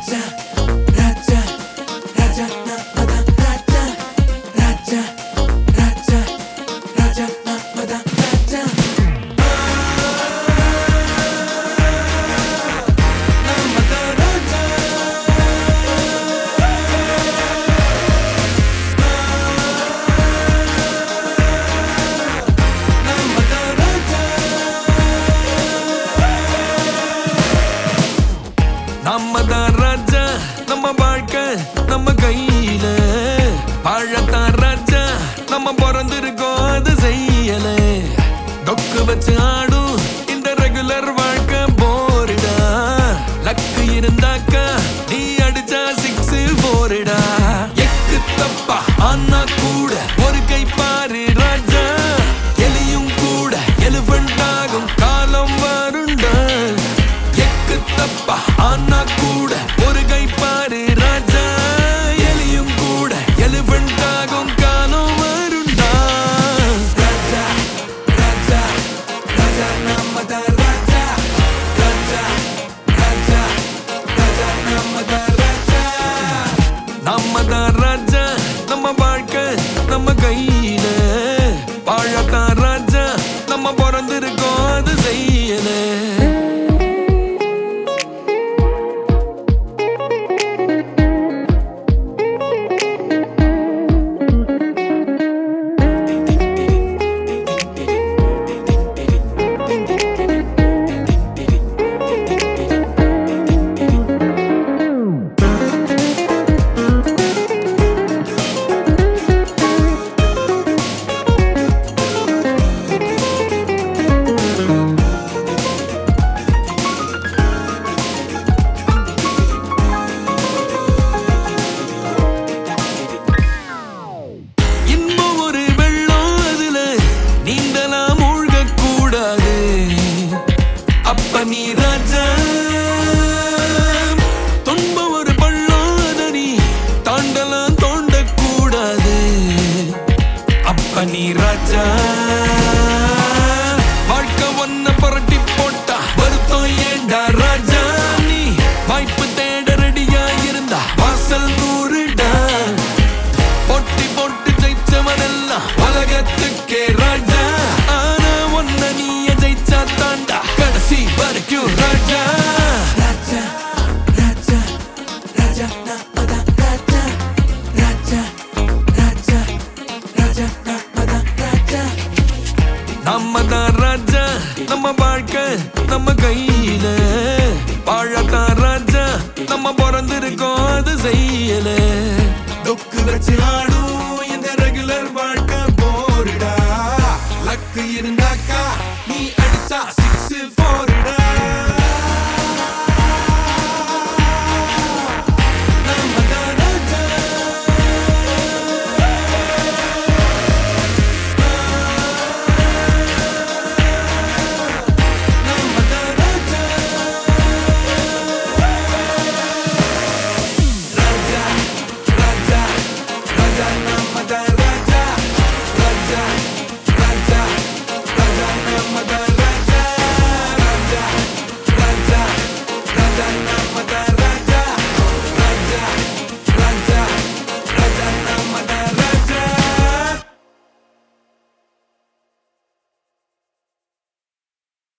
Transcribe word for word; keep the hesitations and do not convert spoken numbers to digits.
Raja, Raja, Raja, Namada, Raja, Raja, Raja, Raja, Namada, Raja. Namada, Raja. Namada, Raja. நம்மதான் ராஜா நம்ம வாழ்க்கை நம்ம கையில வாழத்தான் ராஜா நம்ம பிறந்திருக்கோம் அது செய்யல டொக்கு வச்சு ஆடும் இந்த ரெகுலர் வாழ்க்கை போரிடா லக்கு இருந்தாக்கா நீ அடிச்சா சிக்ஸ் போரிடா எக்கு தப்பா ஆனா கூட ஒரு கை பாரு ராஜா எலியும் கூட எலிஃபண்ட் ஆகும் காலம் வருண்டா எக்கு தப்பா ஆனா கூட